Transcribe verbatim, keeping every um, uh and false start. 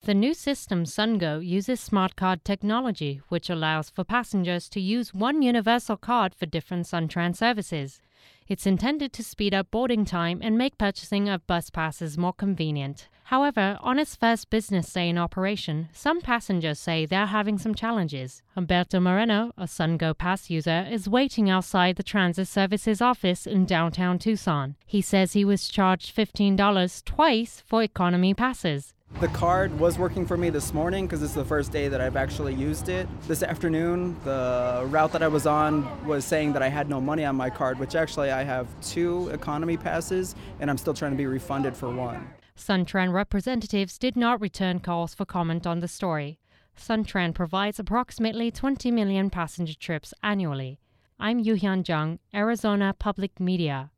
The new system, SunGo, uses smart card technology, which allows for passengers to use one universal card for different SunTran services. It's intended to speed up boarding time and make purchasing of bus passes more convenient. However, on its first business day in operation, some passengers say they're having some challenges. Humberto Moreno, a SunGo Pass user, is waiting outside the Transit Services office in downtown Tucson. He says he was charged fifteen dollars twice for economy passes. The card was working for me this morning because it's the first day that I've actually used it. This afternoon, the route that I was on was saying that I had no money on my card, which actually I have two economy passes, and I'm still trying to be refunded for one. SunTran representatives did not return calls for comment on the story. SunTran provides approximately twenty million passenger trips annually. I'm Yuhyun Jung, Arizona Public Media.